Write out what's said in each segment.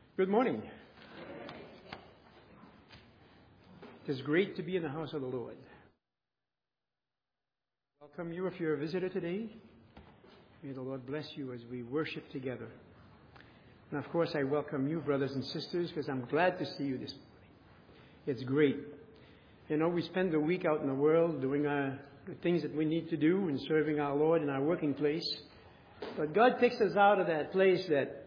Good morning. It is great to be in the house of the Lord. Welcome you if you're a visitor today. May the Lord bless you as we worship together. And of course, I welcome you, brothers and sisters, because I'm glad to see you this morning. It's great. You know, we spend the week out in the world doing the things that we need to do and serving our Lord in our working place. But God takes us out of that place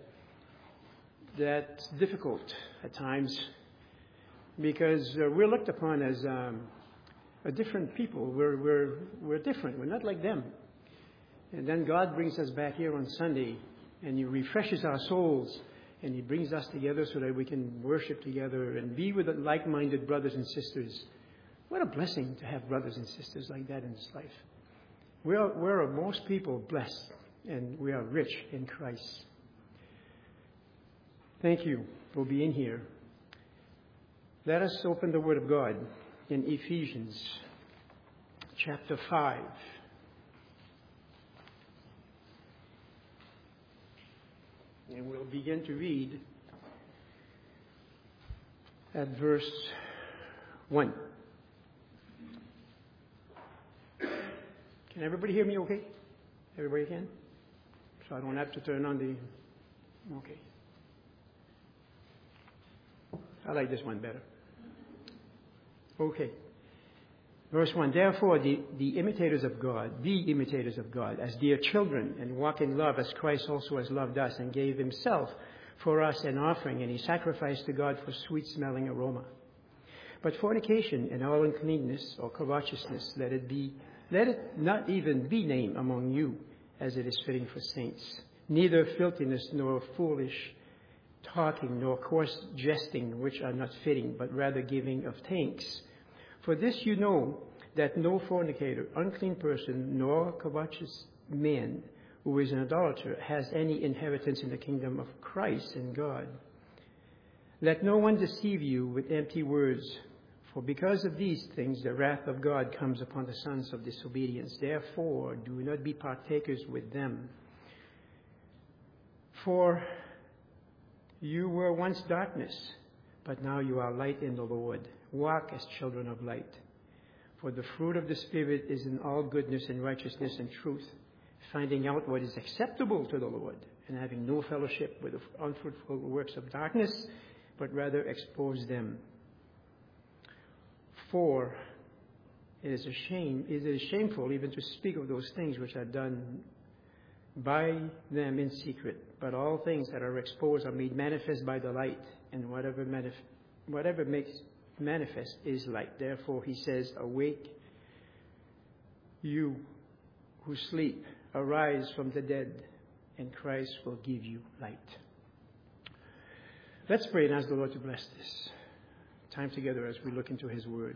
that's difficult at times, because we're looked upon as a different people. We're different. We're not like them. And then God brings us back here on Sunday, and He refreshes our souls, and He brings us together so that we can worship together and be with like-minded brothers and sisters. What a blessing to have brothers and sisters like that in this life. We're most people blessed, and we are rich in Christ. Thank you for being here. Let us open the Word of God in Ephesians chapter 5. And we'll begin to read at verse 1. Can everybody hear me okay? Everybody can? So I don't have to turn on the... Okay. I like this one better. Okay. Verse 1, therefore, the imitators of God, be imitators of God, as dear children, and walk in love as Christ also has loved us and gave Himself for us an offering and a sacrifice to God for sweet-smelling aroma. But fornication and all uncleanness or covetousness, let it not even be named among you, as it is fitting for saints. Neither filthiness nor foolish talking nor coarse jesting, which are not fitting, but rather giving of thanks. For this you know, that no fornicator, unclean person, nor covetous man who is an idolater has any inheritance in the kingdom of Christ and God. Let no one deceive you with empty words, for because of these things the wrath of God comes upon the sons of disobedience. Therefore, do not be partakers with them. For you were once darkness, but now you are light in the Lord. Walk as children of light. For the fruit of the Spirit is in all goodness and righteousness and truth, finding out what is acceptable to the Lord, and having no fellowship with the unfruitful works of darkness, but rather expose them. For it is shameful even to speak of those things which are done by them in secret. But all things that are exposed are made manifest by the light, and whatever makes manifest is light. Therefore he says, awake, you who sleep, arise from the dead, and Christ will give you light. Let's pray and ask the Lord to bless this time together as we look into His Word.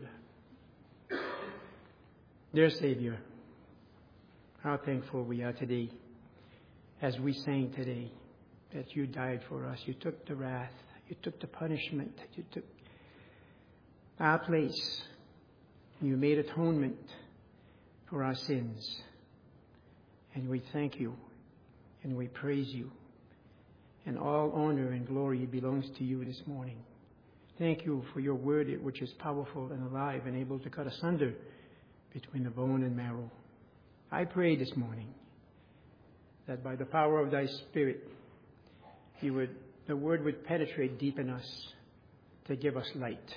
Dear Savior, how thankful we are today, as we sang today, that You died for us. You took the wrath. You took the punishment. You took our place. You made atonement for our sins. And we thank You, and we praise You. And all honor and glory belongs to You this morning. Thank You for Your word, which is powerful and alive and able to cut asunder between the bone and marrow. I pray this morning that by the power of Thy Spirit, the word would penetrate deep in us to give us light.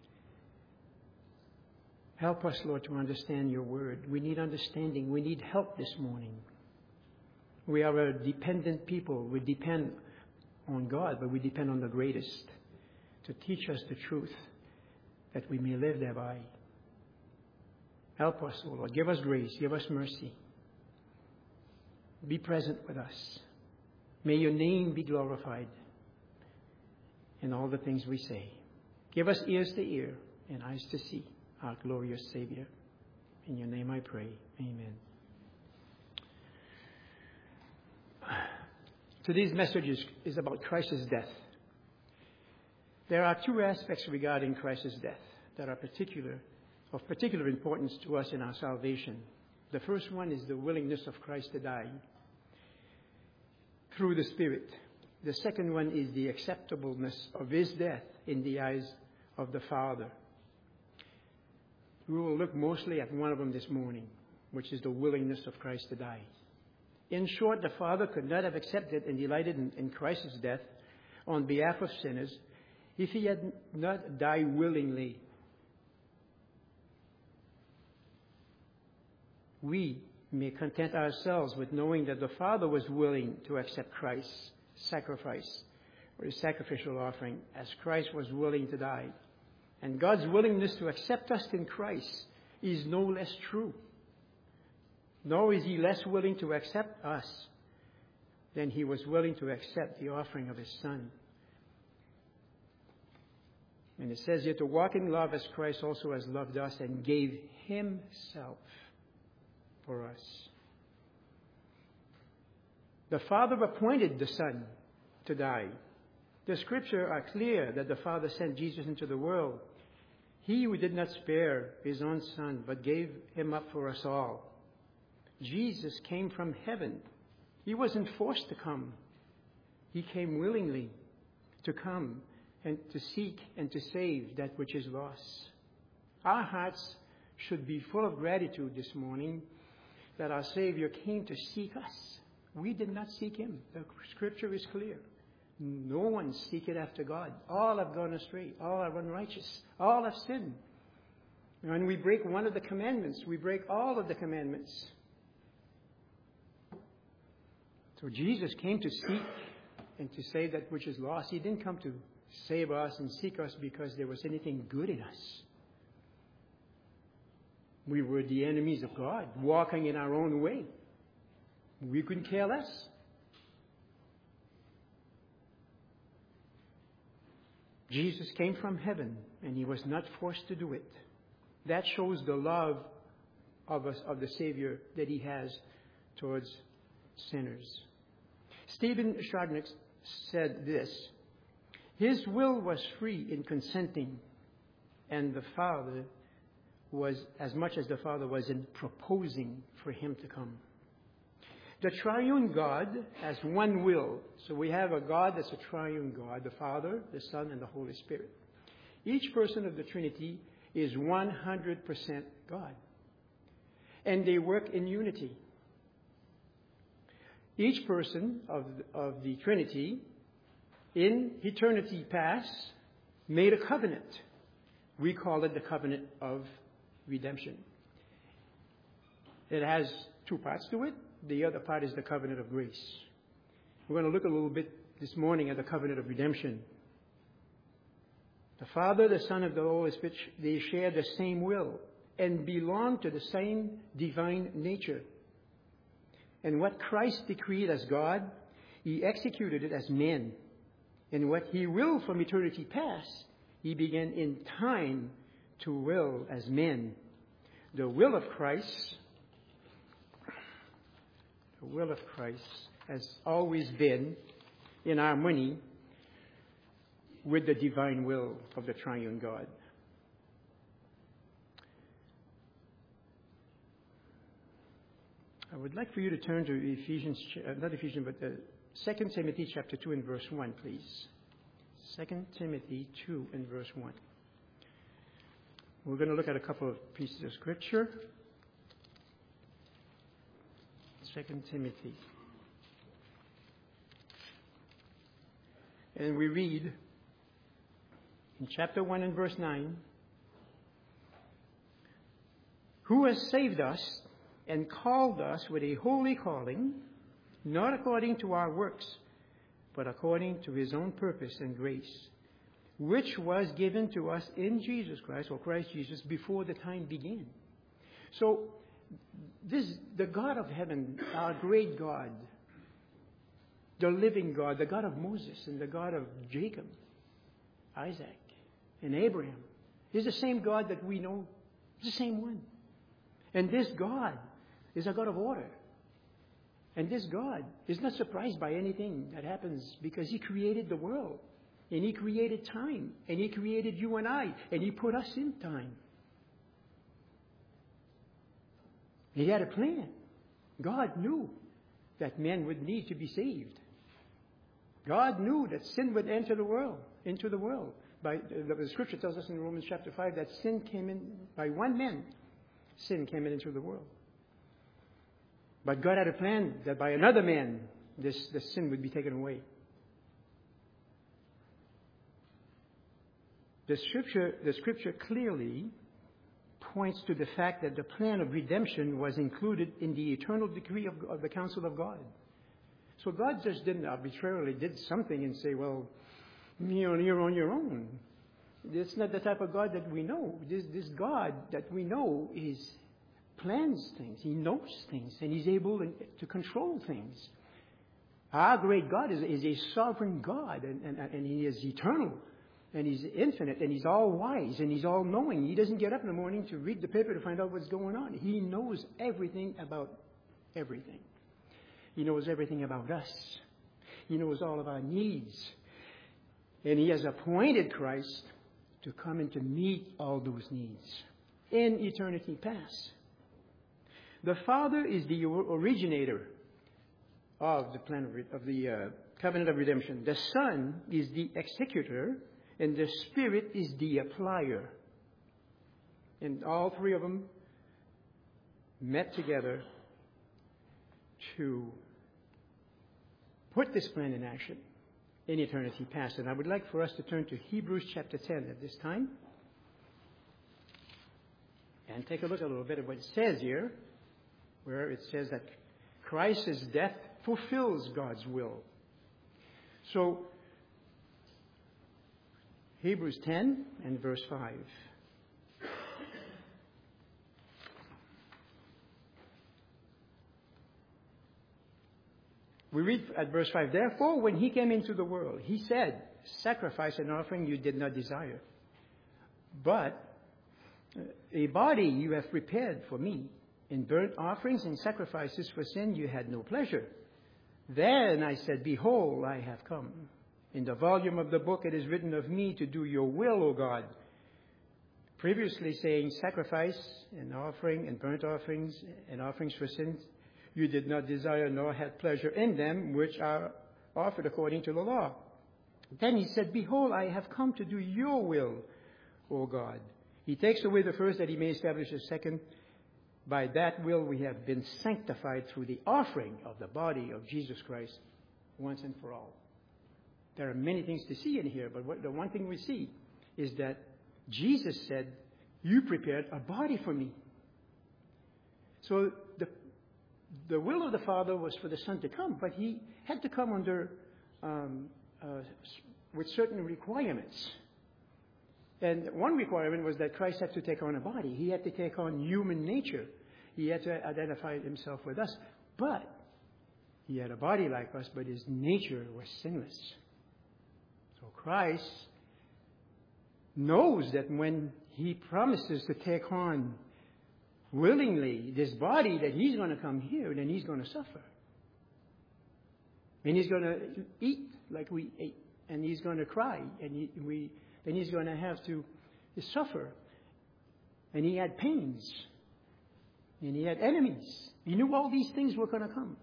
Help us, Lord, to understand Your word. We need understanding. We need help this morning. We are a dependent people. We depend on God, but we depend on the greatest to teach us the truth, that we may live thereby. Help us, O Lord. Give us grace. Give us mercy. Be present with us. May Your name be glorified in all the things we say. Give us ears to hear and eyes to see our glorious Savior. In Your name I pray. Amen. Today's message is about Christ's death. There are two aspects regarding Christ's death that are of particular importance to us in our salvation. The first one is the willingness of Christ to die through the Spirit. The second one is the acceptableness of his death in the eyes of the Father. We will look mostly at one of them this morning, which is the willingness of Christ to die. In short, the Father could not have accepted and delighted in Christ's death on behalf of sinners if he had not died willingly. We may content ourselves with knowing that the Father was willing to accept Christ's sacrifice or his sacrificial offering as Christ was willing to die. And God's willingness to accept us in Christ is no less true. Nor is he less willing to accept us than he was willing to accept the offering of his Son. And it says here, to walk in love as Christ also has loved us and gave himself for us. The Father appointed the Son to die. The Scriptures are clear that the Father sent Jesus into the world. He who did not spare his own Son, but gave him up for us all. Jesus came from heaven. He wasn't forced to come. He came willingly to come and to seek and to save that which is lost. Our hearts should be full of gratitude this morning that our Savior came to seek us. We did not seek him. The Scripture is clear. No one seeketh after God. All have gone astray. All are unrighteous. All have sinned. When we break one of the commandments, we break all of the commandments. So Jesus came to seek and to save that which is lost. He didn't come to save us and seek us because there was anything good in us. We were the enemies of God, walking in our own way. We couldn't care less. Jesus came from heaven, and he was not forced to do it. That shows the love of us, of the Savior, that he has towards sinners. Stephen Chardnick said this: his will was free in consenting, and the Father was, as much as the Father was in proposing for him to come. The triune God has one will. So we have a God that's a triune God, the Father, the Son, and the Holy Spirit. Each person of the Trinity is 100% God. And they work in unity. Each person of the Trinity, in eternity past, made a covenant. We call it the covenant of redemption. It has two parts to it. The other part is the covenant of grace. We're going to look a little bit this morning at the covenant of redemption. The Father, the Son, and the Holy Spirit, they share the same will and belong to the same divine nature. And what Christ decreed as God, he executed it as man. And what he willed from eternity past, he began in time to will as men. The will of Christ has always been in harmony with the divine will of the triune God. I would like for you to turn to Ephesians, not Ephesians, but 2 Timothy chapter 2 and verse 1, please. 2 Timothy 2 and verse 1. We're going to look at a couple of pieces of Scripture. 2 Timothy. And we read in chapter 1 and verse 9, who has saved us and called us with a holy calling, not according to our works, but according to his own purpose and grace, which was given to us in Jesus Christ, or Christ Jesus, before the time began. So, the God of heaven, our great God, the living God, the God of Moses and the God of Jacob, Isaac, and Abraham, is the same God that we know. It's the same one. And this God is a God of order. And this God is not surprised by anything that happens because he created the world. And he created time. And he created you and I. And he put us in time. He had a plan. God knew that men would need to be saved. God knew that sin would enter the world, into the world. The Scripture tells us in Romans chapter 5 that sin came in by one man. Sin came into the world. But God had a plan that by another man, the sin would be taken away. The Scripture clearly points to the fact that the plan of redemption was included in the eternal decree of the counsel of God. So God just didn't arbitrarily did something and say, well, you're on your own. This is not the type of God that we know. This God that we know plans things. He knows things, and He's able to control things. Our great God is a sovereign God, and He is eternal, and He's infinite, and He's all wise, and He's all knowing. He doesn't get up in the morning to read the paper to find out what's going on. He knows everything about everything. He knows everything about us. He knows all of our needs. And He has appointed Christ to come and to meet all those needs in eternity past. The Father is the originator of the plan of the covenant of redemption. The Son is the executor, and the Spirit is the applier. And all three of them met together to put this plan in action in eternity past. And I would like for us to turn to Hebrews chapter 10 at this time and take a look a little bit at what it says here, where it says that Christ's death fulfills God's will. So, Hebrews 10 and verse 5. We read at verse 5, therefore, when He came into the world, He said, sacrifice and offering you did not desire, but a body you have prepared for me. In burnt offerings and sacrifices for sin you had no pleasure. Then I said, behold, I have come. In the volume of the book it is written of me to do your will, O God. Previously saying, sacrifice and offering and burnt offerings and offerings for sins you did not desire nor had pleasure in them, which are offered according to the law. Then He said, behold, I have come to do your will, O God. He takes away the first that He may establish a second. By that will we have been sanctified through the offering of the body of Jesus Christ once and for all. There are many things to see in here, but the one thing we see is that Jesus said, you prepared a body for me. So the will of the Father was for the Son to come, but He had to come under with certain requirements. And one requirement was that Christ had to take on a body. He had to take on human nature. He had to identify Himself with us. But He had a body like us, but His nature was sinless. So Christ knows that when He promises to take on willingly this body, that He's going to come here, then He's going to suffer. And He's going to eat like we ate. And He's going to cry. And then He's going to have to suffer. And He had pains. And He had enemies. He knew all these things were going to come.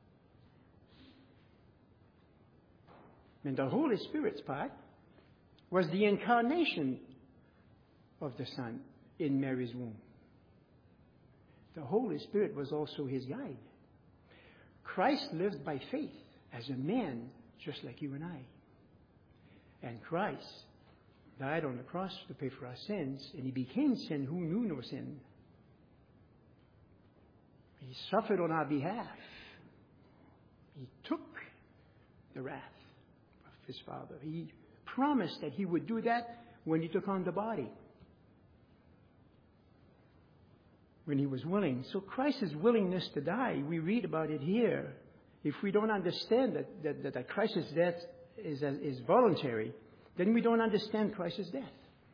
And the Holy Spirit's part was the incarnation of the Son in Mary's womb. The Holy Spirit was also His guide. Christ lived by faith as a man, just like you and I. And Christ died on the cross to pay for our sins, and He became sin who knew no sin. He suffered on our behalf. He took the wrath of His Father. He promised that He would do that when He took on the body, when He was willing. So Christ's willingness to die, we read about it here. If we don't understand that Christ's death is voluntary, then we don't understand Christ's death.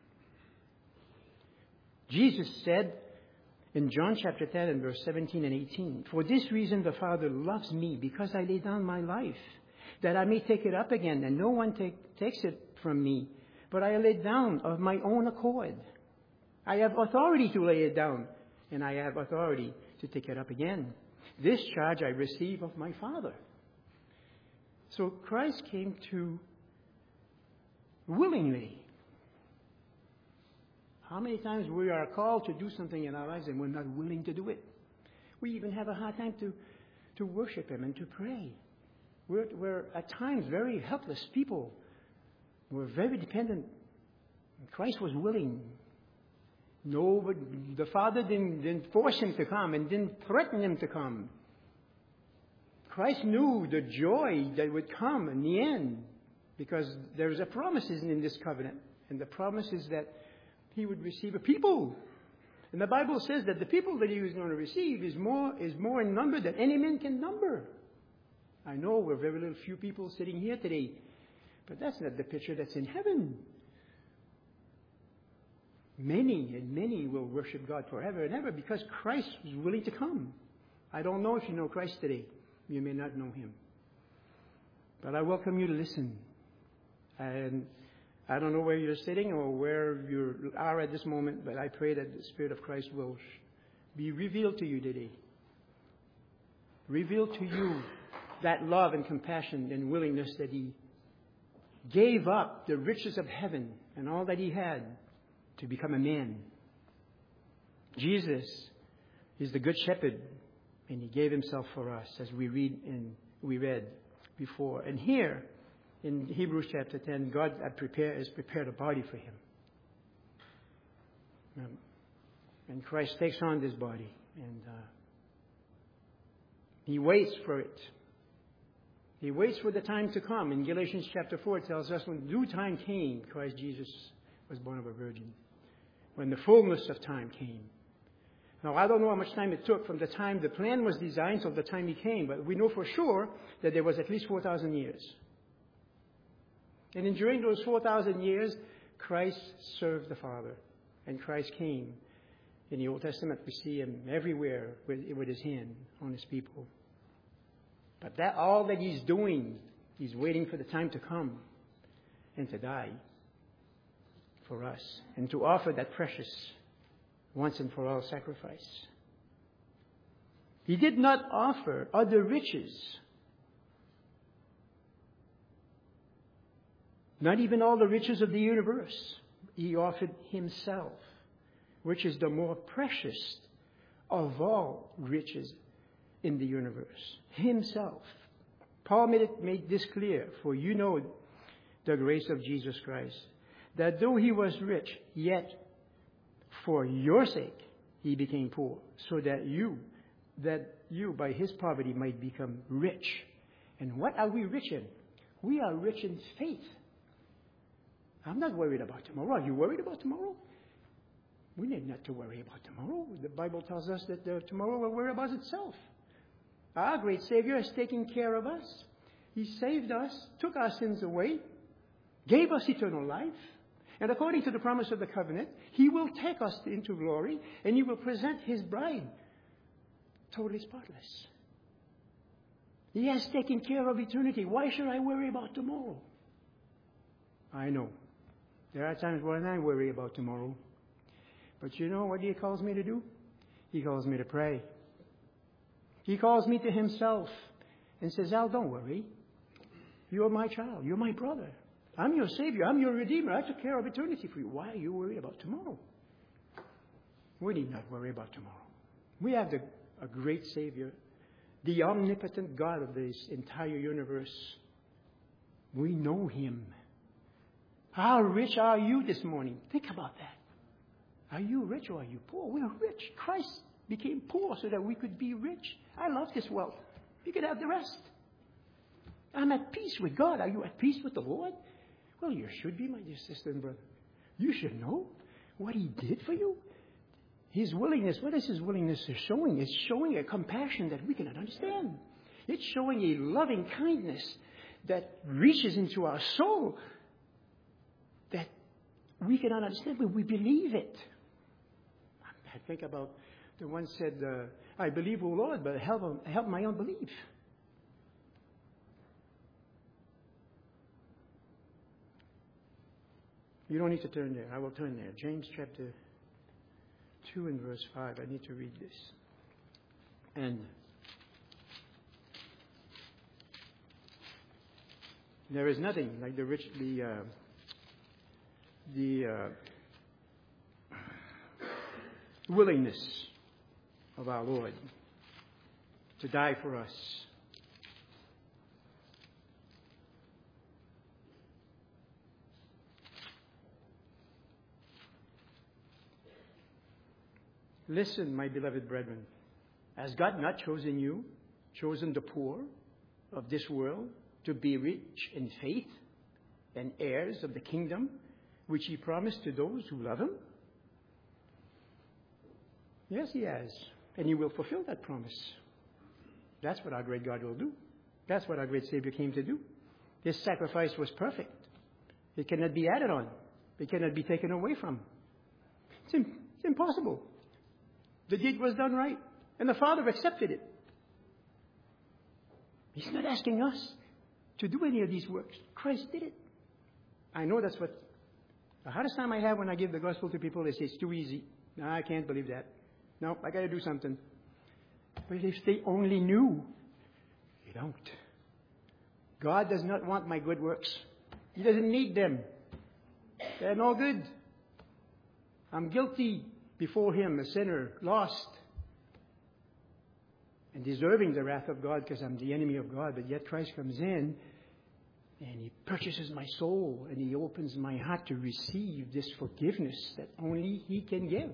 Jesus said in John chapter 10 and verse 17 and 18, for this reason the Father loves me, because I lay down my life, that I may take it up again, and no one takes it from me, but I lay it down of my own accord. I have authority to lay it down, and I have authority to take it up again. This charge I receive of my Father. So Christ came to willingly. How many times we are called to do something in our lives and we're not willing to do it? We even have a hard time to worship Him and to pray. We're at times very helpless people. We're very dependent. Christ was willing. No, but the Father didn't force Him to come and didn't threaten Him to come. Christ knew the joy that would come in the end, because there's a promise in this covenant. And the promise is that He would receive a people. And the Bible says that the people that He was going to receive is more in number than any man can number. I know we're very little few people sitting here today, but that's not the picture that's in heaven. Many and many will worship God forever and ever because Christ was willing to come. I don't know if you know Christ today. You may not know Him. But I welcome you to listen. And I don't know where you're sitting or where you are at this moment, but I pray that the Spirit of Christ will be revealed to you today. Reveal to you that love and compassion and willingness that He gave up the riches of heaven and all that He had to become a man. Jesus is the Good Shepherd, and He gave Himself for us, as we read before. And here, in Hebrews chapter 10, God has prepared a body for Him. And Christ takes on this body, and He waits for it. He waits for the time to come. In Galatians chapter 4, it tells us when due time came, Christ Jesus was born of a virgin. When the fullness of time came. Now, I don't know how much time it took from the time the plan was designed till the time He came, but we know for sure that there was at least 4,000 years. And during those 4,000 years, Christ served the Father. And Christ came. In the Old Testament, we see Him everywhere with His hand on His people. But all that He's doing, He's waiting for the time to come and to die for us and to offer that precious once and for all sacrifice. He did not offer other riches. Not even all the riches of the universe. He offered Himself, which is the more precious of all riches in the universe. Himself. Paul made this clear, for you know the grace of Jesus Christ, that though He was rich, yet for your sake He became poor, so that you by His poverty might become rich. And what are we rich in? We are rich in faith. I'm not worried about tomorrow. Are you worried about tomorrow? We need not to worry about tomorrow. The Bible tells us that tomorrow will worry about itself. Our great Savior has taken care of us. He saved us, took our sins away, gave us eternal life. And according to the promise of the covenant, He will take us into glory and He will present His bride totally spotless. He has taken care of eternity. Why should I worry about tomorrow? I know. There are times when I worry about tomorrow. But you know what He calls me to do? He calls me to pray. He calls me to Himself and says, Al, don't worry. You're my child. You're my brother. I'm your Savior. I'm your Redeemer. I took care of eternity for you. Why are you worried about tomorrow? We need not worry about tomorrow. We have a great Savior, the omnipotent God of this entire universe. We know Him. How rich are you this morning? Think about that. Are you rich or are you poor? We are rich. Christ became poor so that we could be rich. I love this wealth. You can have the rest. I'm at peace with God. Are you at peace with the Lord? Well, you should be, my dear sister and brother. You should know what He did for you. His willingness. What is His willingness showing? It's showing a compassion that we cannot understand. It's showing a loving kindness that reaches into our soul that we cannot understand, but we believe it. I think about the one said, I believe, O Lord, but help my unbelief. You don't need to turn there. I will turn there. James chapter 2 and verse 5. I need to read this. And There is nothing like the willingness of our Lord to die for us. Listen, my beloved brethren, has God not chosen you, chosen the poor of this world to be rich in faith and heirs of the kingdom which He promised to those who love Him? Yes, He has. And He will fulfill that promise. That's what our great God will do. That's what our great Savior came to do. His sacrifice was perfect. It cannot be added on. It cannot be taken away from. It's impossible. The deed was done right. And the Father accepted it. He's not asking us to do any of these works. Christ did it. I know that's what the hardest time I have when I give the gospel to people. They say it's too easy. No, I can't believe that. No, I got to do something. But if they only knew, they don't. God does not want my good works. He doesn't need them. They're no good. I'm guilty before Him, a sinner, lost, and deserving the wrath of God because I'm the enemy of God. But yet Christ comes in and He purchases my soul and He opens my heart to receive this forgiveness that only He can give.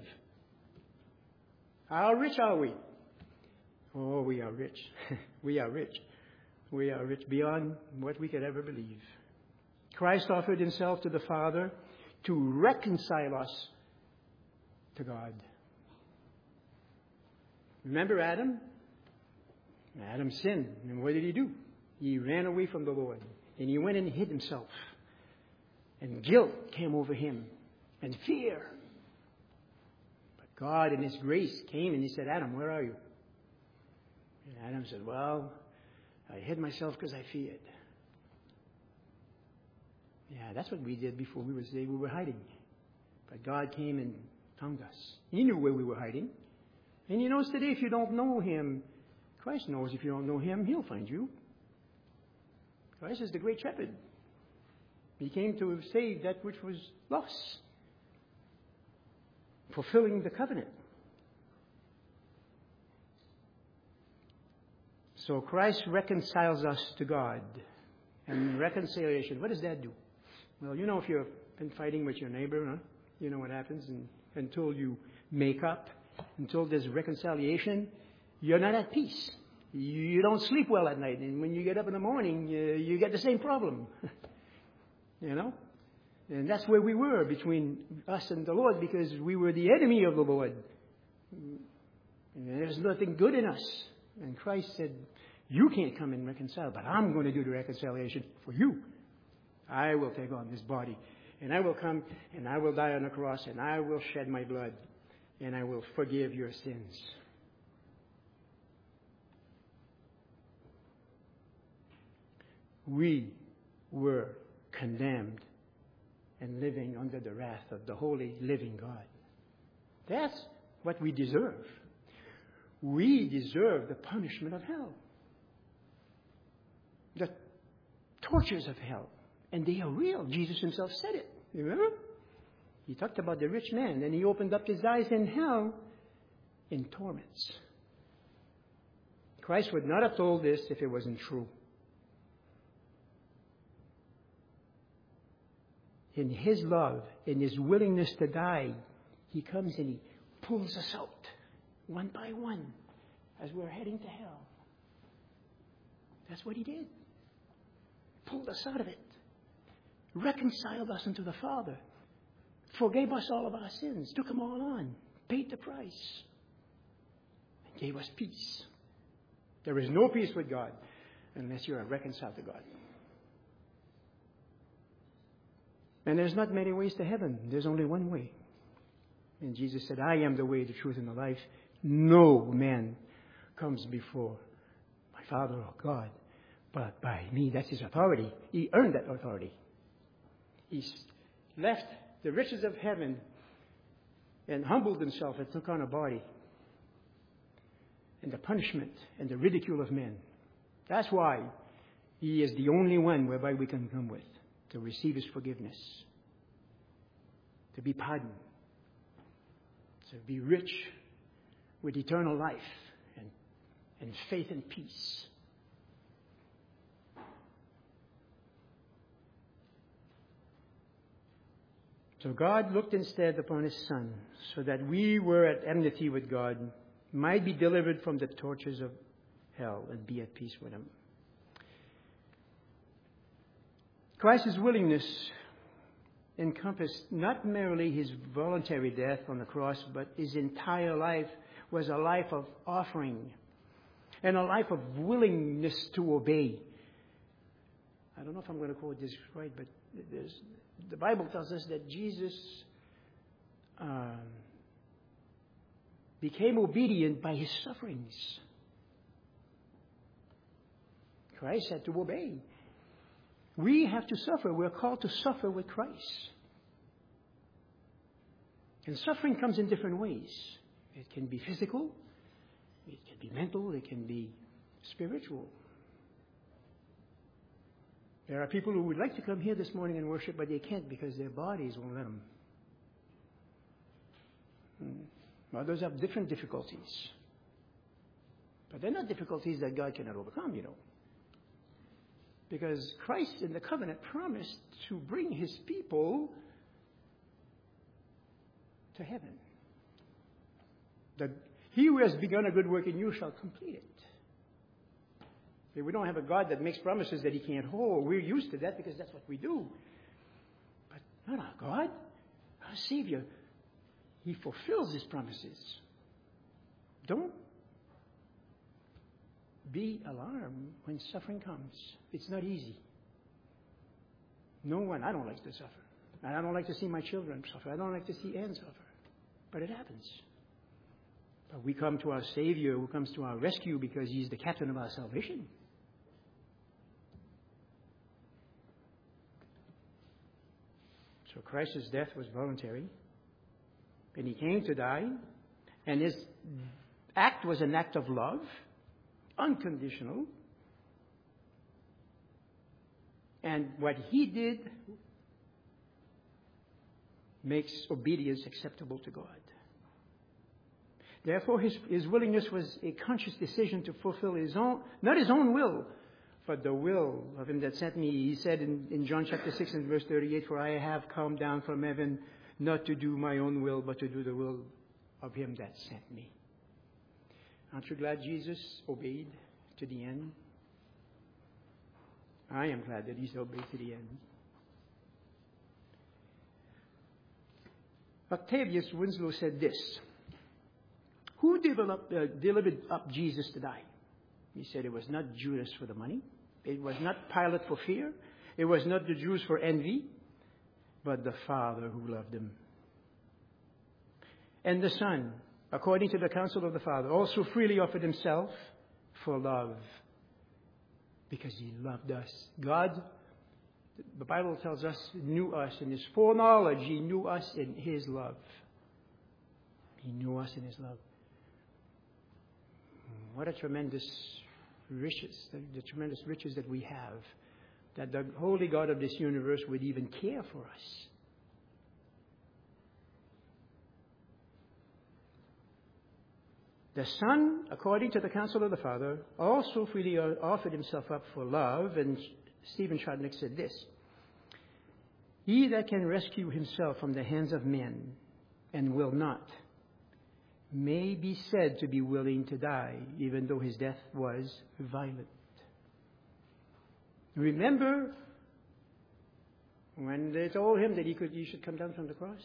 How rich are we? Oh, we are rich. We are rich. We are rich beyond what we could ever believe. Christ offered Himself to the Father to reconcile us to God. Remember Adam? Adam sinned. And what did he do? He ran away from the Lord. And he went and hid himself. And guilt came over him. And fear. But God in His grace came and He said, Adam, where are you? And Adam said, well, I hid myself because I feared. Yeah, that's what we did before we were saved. We were hiding. But God came and found us. He knew where we were hiding. And He knows today if you don't know Him, Christ knows if you don't know Him, He'll find you. Christ is the great shepherd. He came to save that which was lost. Fulfilling the covenant. So Christ reconciles us to God. And reconciliation, what does that do? Well, you know, if you've been fighting with your neighbor, huh? You know what happens. And until you make up, until there's reconciliation, you're not at peace. You don't sleep well at night. And when you get up in the morning, you get the same problem. You know? And that's where we were between us and the Lord, because we were the enemy of the Lord. And there's nothing good in us. And Christ said, you can't come and reconcile, but I'm going to do the reconciliation for you. I will take on this body. And I will come and I will die on the cross and I will shed my blood and I will forgive your sins. We were condemned and living under the wrath of the holy living God. That's what we deserve. We deserve the punishment of hell. The tortures of hell. And they are real. Jesus Himself said it. Remember? He talked about the rich man and He opened up his eyes in hell in torments. Christ would not have told this if it wasn't true. In His love, in His willingness to die, He comes and He pulls us out one by one as we're heading to hell. That's what He did. Pulled us out of it. Reconciled us unto the Father. Forgave us all of our sins. Took them all on. Paid the price. And gave us peace. There is no peace with God unless you are reconciled to God. And there's not many ways to heaven. There's only one way. And Jesus said, I am the way, the truth, and the life. No man comes before my Father or God but by me. That's His authority. He earned that authority. He left the riches of heaven and humbled Himself and took on a body. And the punishment and the ridicule of men. That's why He is the only one whereby we can come with to receive His forgiveness, to be pardoned, to be rich with eternal life and faith and peace. So God looked instead upon His Son, so that we were at enmity with God, might be delivered from the tortures of hell and be at peace with Him. Christ's willingness encompassed not merely His voluntary death on the cross, but His entire life was a life of offering and a life of willingness to obey. I don't know if I'm going to quote this right, but the Bible tells us that Jesus became obedient by His sufferings. Christ had to obey. We have to suffer. We're called to suffer with Christ. And suffering comes in different ways. It can be physical, it can be mental, it can be spiritual. There are people who would like to come here this morning and worship, but they can't because their bodies won't let them. Others have different difficulties. But they're not difficulties that God cannot overcome, you know. Because Christ in the covenant promised to bring His people to heaven. He who has begun a good work in you shall complete it. We don't have a God that makes promises that He can't hold. We're used to that because that's what we do. But not our God. Our Savior, He fulfills His promises. Don't be alarmed when suffering comes. It's not easy. I don't like to suffer. And I don't like to see my children suffer. I don't like to see Anne suffer. But it happens. But we come to our Savior who comes to our rescue because He's the captain of our salvation. So Christ's death was voluntary. And He came to die. And His act was an act of love. Unconditional. And what He did makes obedience acceptable to God. Therefore, his willingness was a conscious decision to fulfill His own, not His own will, but the will of Him that sent me. He said in John chapter 6 and verse 38, "For I have come down from heaven not to do my own will, but to do the will of Him that sent me." Aren't you glad Jesus obeyed to the end? I am glad that He's obeyed to the end. Octavius Winslow said this: "Who delivered up Jesus to die?" He said it was not Judas for the money. It was not Pilate for fear. It was not the Jews for envy, but the Father who loved Him. And the Son, according to the counsel of the Father, also freely offered Himself for love, because He loved us. God, the Bible tells us, knew us in His foreknowledge. He knew us in His love. He knew us in His love. What a tremendous riches, the tremendous riches that we have, that the holy God of this universe would even care for us. The Son, according to the counsel of the Father, also freely offered Himself up for love. And Stephen Chudnik said this: "He that can rescue himself from the hands of men and will not, may be said to be willing to die, even though his death was violent." Remember when they told Him that he should come down from the cross?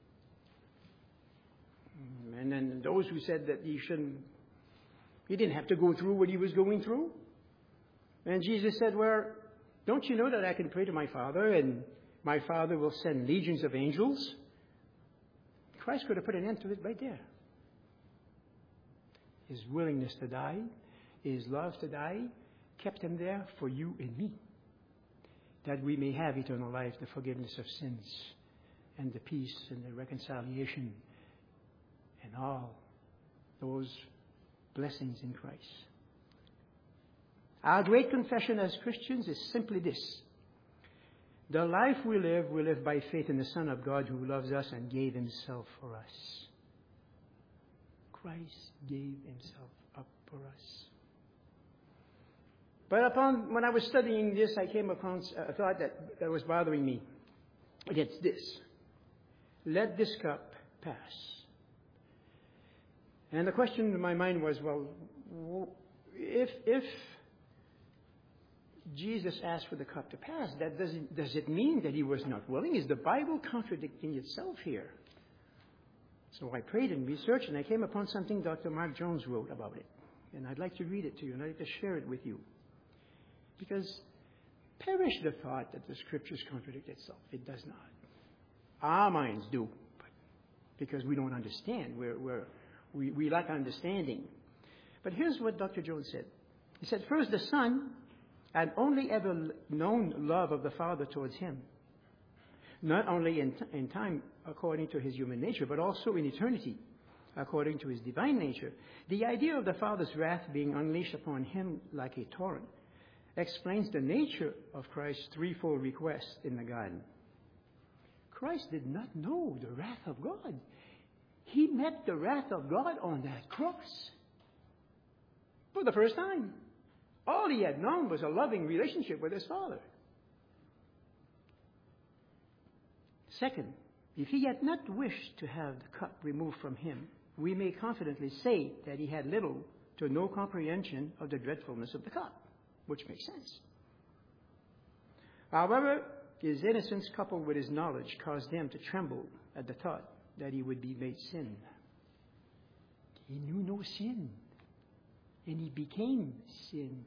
And then those who said that he didn't have to go through what He was going through. And Jesus said, "Well, don't you know that I can pray to my Father, and my Father will send legions of angels?" Christ could have put an end to it right there. His willingness to die, His love to die, kept Him there for you and me, that we may have eternal life, the forgiveness of sins, and the peace and the reconciliation, and all those blessings in Christ. Our great confession as Christians is simply this. The life we live by faith in the Son of God who loves us and gave himself for us. Christ gave himself up for us. But when I was studying this, I came upon a thought that was bothering me. It's this. Let this cup pass. And the question in my mind was, well, if Jesus asked for the cup to pass, does it mean that he was not willing? Is the Bible contradicting itself here? So I prayed and researched, and I came upon something Dr. Mark Jones wrote about it. And I'd like to read it to you, and I'd like to share it with you. Because perish the thought that the Scriptures contradict itself. It does not. Our minds do, but because we don't understand. We lack understanding. But here's what Dr. Jones said. He said, first, the Son had only ever known love of the Father towards him, not only in time according to his human nature, but also in eternity according to his divine nature. The idea of the Father's wrath being unleashed upon him like a torrent explains the nature of Christ's threefold request in the garden. Christ did not know the wrath of God. He met the wrath of God on that cross for the first time. All he had known was a loving relationship with his Father. Second, if he had not wished to have the cup removed from him, we may confidently say that he had little to no comprehension of the dreadfulness of the cup, which makes sense. However, his innocence coupled with his knowledge caused him to tremble at the thought that he would be made sin. He knew no sin, and he became sin.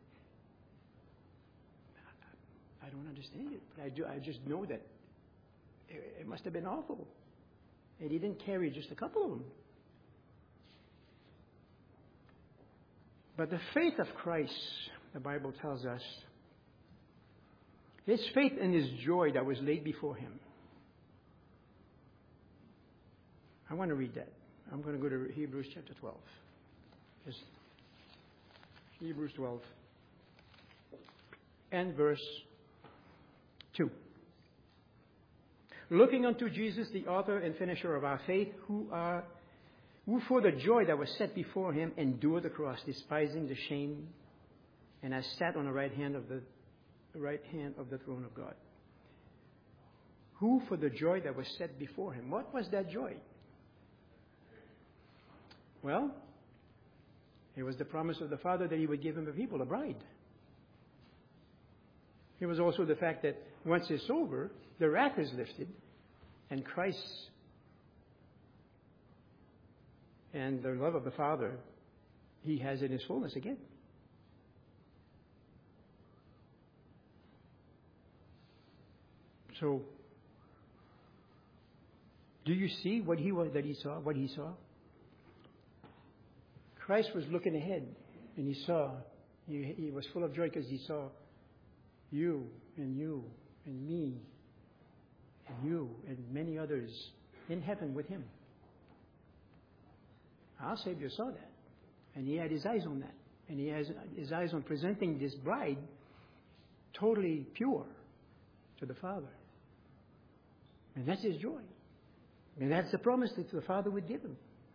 I don't understand it, but I just know that it must have been awful. And he didn't carry just a couple of them. But the faith of Christ, the Bible tells us, his faith and his joy that was laid before him. I want to read that. I'm going to go to Hebrews chapter 12. Just Hebrews 12 and verse 2. Looking unto Jesus, the author and finisher of our faith, who for the joy that was set before him endured the cross, despising the shame, and has sat on the right hand of the throne of God. Who for the joy that was set before him? What was that joy? Well, it was the promise of the Father that he would give him a people, a bride. It was also the fact that once it's over, the wrath is lifted, and Christ and the love of the Father, he has in his fullness again. So, do you see what he saw? Christ was looking ahead, and he saw. He was full of joy because he saw you and me and you and many others in heaven with him. Our Savior saw that, and he had his eyes on that, and he has his eyes on presenting this bride totally pure to the Father. And that's his joy. And that's the promise that the Father would give him.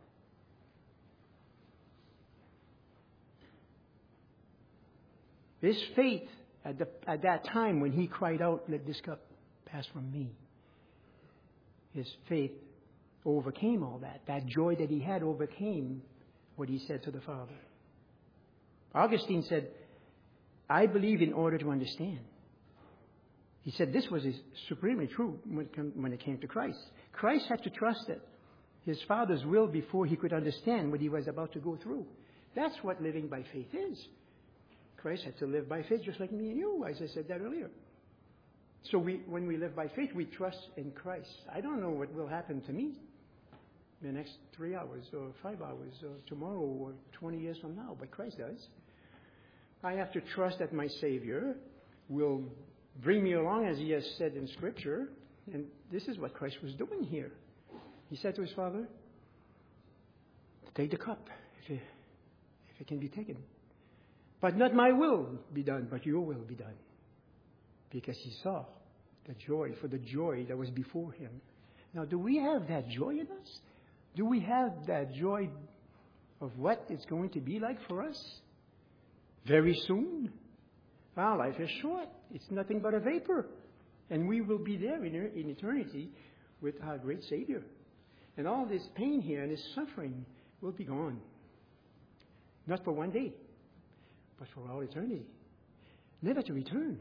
His faith at that time when he cried out, "Let this cup pass from me," his faith overcame all that. That joy that he had overcame what he said to the Father. Augustine said, "I believe in order to understand." He said this was supremely true when it came to Christ. Christ had to trust that his Father's will before he could understand what he was about to go through. That's what living by faith is. Christ had to live by faith just like me and you, as I said that earlier. So when we live by faith, we trust in Christ. I don't know what will happen to me in the next 3 hours or 5 hours or tomorrow or 20 years from now, but Christ does. I have to trust that my Savior will bring me along as he has said in Scripture. And this is what Christ was doing here. He said to his Father, "Take the cup if it can be taken. But not my will be done, but your will be done. Because he saw the joy that was before him. Now, do we have that joy in us? Do we have that joy of what it's going to be like for us very soon? Our life is short. It's nothing but a vapor. And we will be there in eternity with our great Savior. And all this pain here and this suffering will be gone. Not for one day, but for all eternity. Never to return.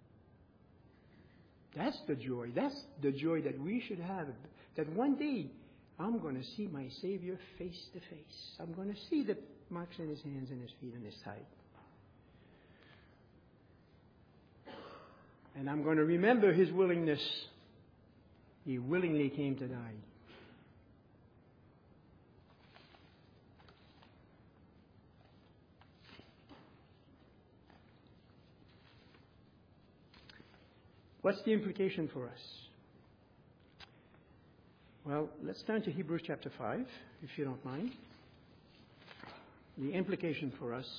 That's the joy. That's the joy that we should have. That one day I'm going to see my Savior face to face. I'm going to see the marks in his hands and his feet and his side. And I'm going to remember his willingness. He willingly came to die. What's the implication for us? Well, let's turn to Hebrews chapter 5, if you don't mind. The implication for us,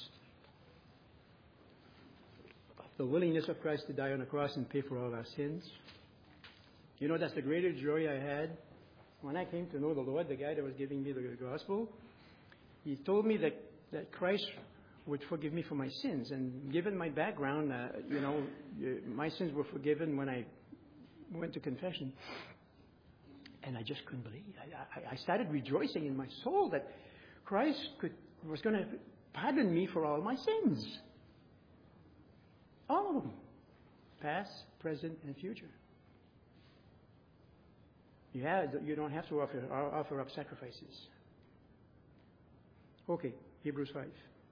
the willingness of Christ to die on the cross and pay for all our sins. You know, that's the greatest joy I had when I came to know the Lord, the guy that was giving me the gospel. He told me that Christ would forgive me for my sins. And given my background, my sins were forgiven when I went to confession. And I just couldn't believe. I started rejoicing in my soul that Christ was going to pardon me for all my sins. All of them. Past, present, and future. You don't have to offer up sacrifices. Okay, Hebrews 5.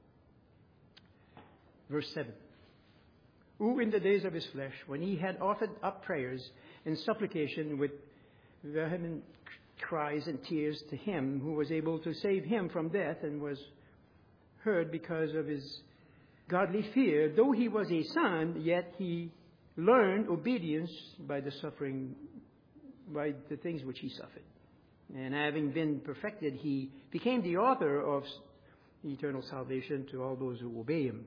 Verse 7. Who in the days of his flesh, when he had offered up prayers and supplication with vehement cries and tears to him who was able to save him from death and was heard because of his godly fear, though he was a son, yet he learned obedience by the things which he suffered. And having been perfected, he became the author of eternal salvation to all those who obey him.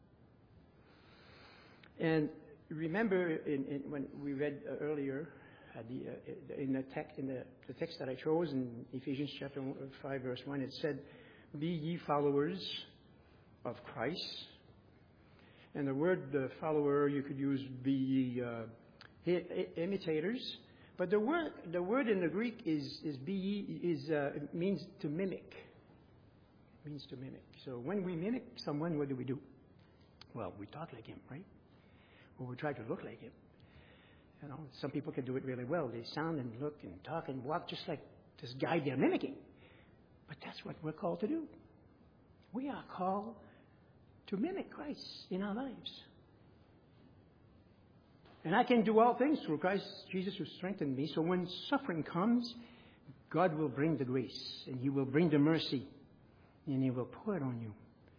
And remember, when we read earlier in the text that I chose in Ephesians chapter 5, verse 1, it said, "Be ye followers of Christ." And the word follower, you could use be ye imitators. But the word in the Greek means to mimic. It means to mimic. So when we mimic someone, what do? Well, we talk like him, right? Or we try to look like him. You know, some people can do it really well. They sound and look and talk and walk just like this guy they're mimicking. But that's what we're called to do. We are called to mimic Christ in our lives. And I can do all things through Christ Jesus who strengthened me. So when suffering comes, God will bring the grace and he will bring the mercy and he will pour it on you.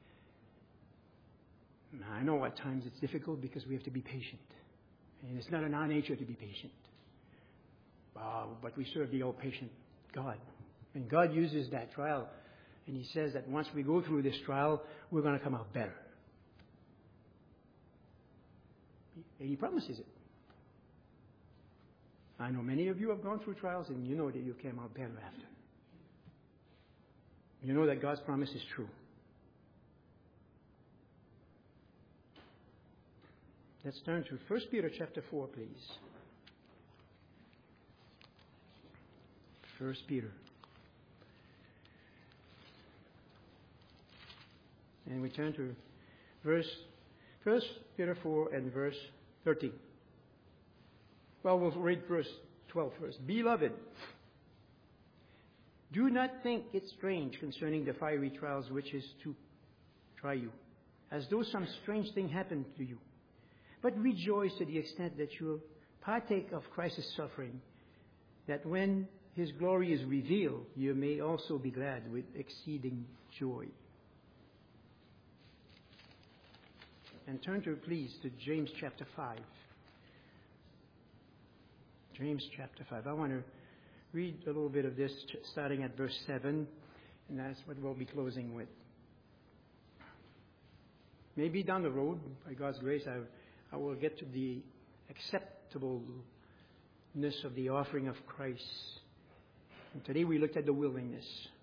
Now, I know at times it's difficult because we have to be patient. And it's not in our nature to be patient. But we serve the all-patient God. And God uses that trial. And he says that once we go through this trial, we're going to come out better. And he promises it. I know many of you have gone through trials and you know that you came out better after. You know that God's promise is true. Let's turn to 1 Peter chapter 4, please. 1 Peter. And we turn to 1 Peter 4 and verse 13. Well, we'll read verse 12 first. Beloved, do not think it strange concerning the fiery trials which is to try you, as though some strange thing happened to you. But rejoice to the extent that you partake of Christ's suffering, that when his glory is revealed, you may also be glad with exceeding joy. And turn to, please, to James chapter 5. James chapter 5. I want to read a little bit of this, starting at verse 7, and that's what we'll be closing with. Maybe down the road, by God's grace, I will get to the acceptableness of the offering of Christ. And today we looked at the willingness.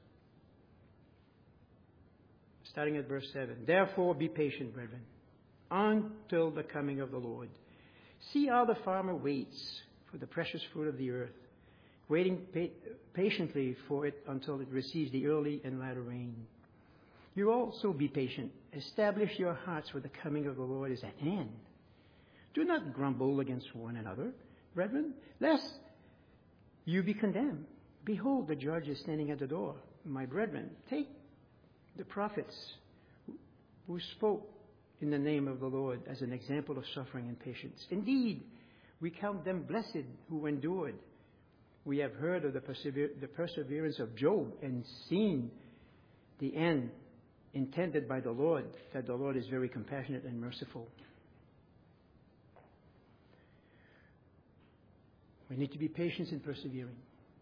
Starting at verse 7. Therefore be patient, brethren, until the coming of the Lord. See how the farmer waits for the precious fruit of the earth, waiting patiently for it until it receives the early and latter rain. You also be patient. Establish your hearts, for the coming of the Lord is at hand. Do not grumble against one another, brethren, lest you be condemned. Behold, the judge is standing at the door. My brethren, take the prophets who spoke in the name of the Lord as an example of suffering and patience. Indeed, we count them blessed who endured. We have heard of the perseverance of Job and seen the end intended by the Lord, that the Lord is very compassionate and merciful. We need to be patient and persevering.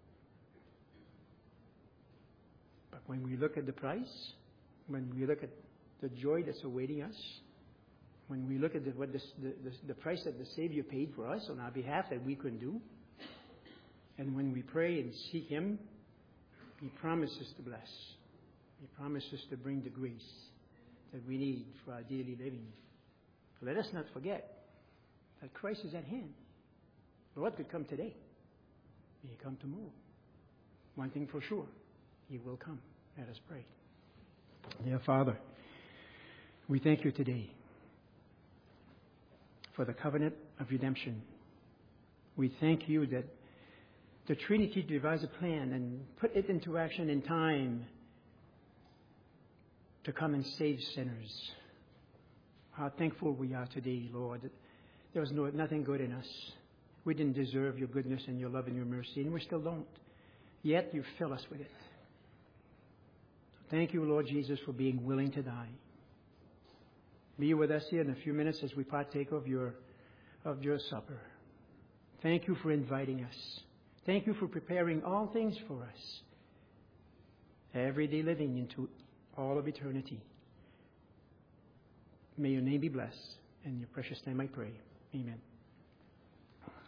But when we look at the price, when we look at the joy that's awaiting us, when we look at the price that the Savior paid for us on our behalf that we couldn't do, and when we pray and seek Him, He promises to bless. He promises to bring the grace that we need for our daily living. Let us not forget that Christ is at hand. The Lord could come today. He may come tomorrow. One thing for sure, He will come. Let us pray. Dear Father, we thank You today for the covenant of redemption. We thank You that the Trinity devised a plan and put it into action in time to come and save sinners. How thankful we are today, Lord, that there was nothing good in us. We didn't deserve Your goodness and Your love and Your mercy, and we still don't. Yet You fill us with it. Thank You, Lord Jesus, for being willing to die. Be with us here in a few minutes as we partake of your supper. Thank You for inviting us. Thank You for preparing all things for us. Everyday living into all of eternity. May Your name be blessed. In Your precious name I pray. Amen.